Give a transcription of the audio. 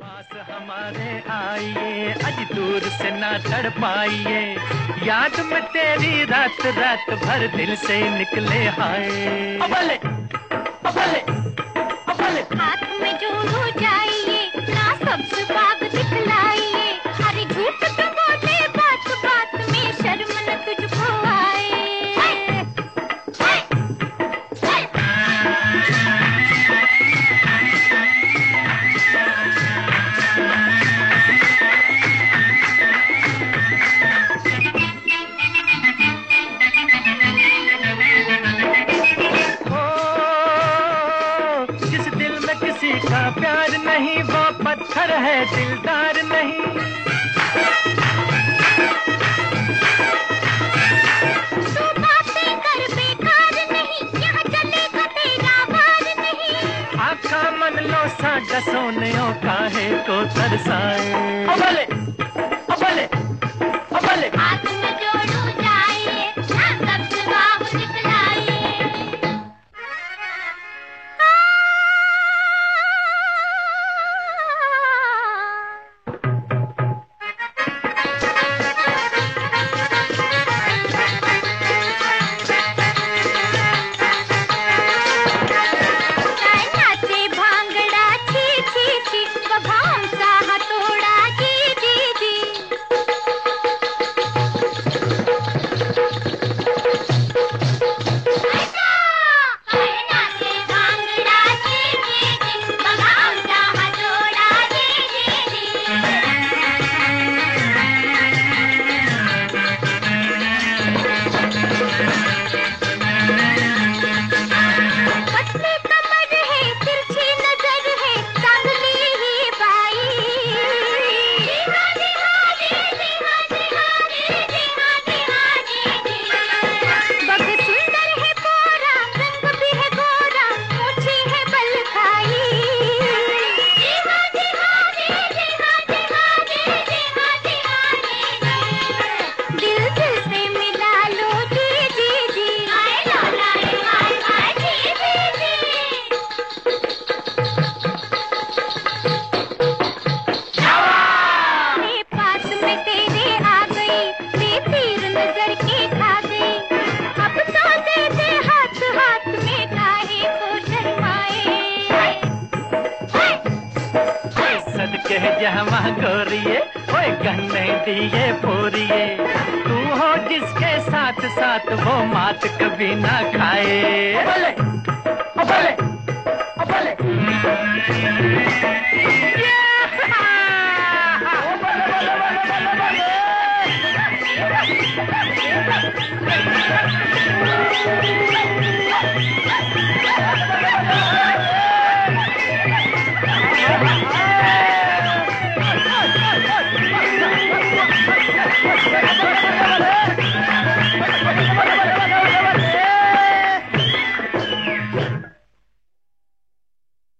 पास हमारे आइए, अज दूर से ना चढ़ पाइए, याद में तेरी रात रात भर दिल से निकले हाय। अबले अबले अबले हाथ में जोड़ो जाइए ना सबसे बाग दिखलाइए, अरे झूठ तो बोले बात बात में शर्म न तुझको आए। किसी का प्यार नहीं वो पत्थर है दिलदार नहीं। तू बातें कर बेकार नहीं, यहाँ चलेगा तेरा वार नहीं। आका मन लो सागा सोनियों काहे को तरसाए। अबले अबले अबले हाथ में जोड़ो जाइए ना सबसे बाग दिखलाइए। जहमा गोरिए ओए गन्ने दिए फोरिए, तू हो जिसके साथ साथ वो मात कभी ना खाए। अबले अबले अबले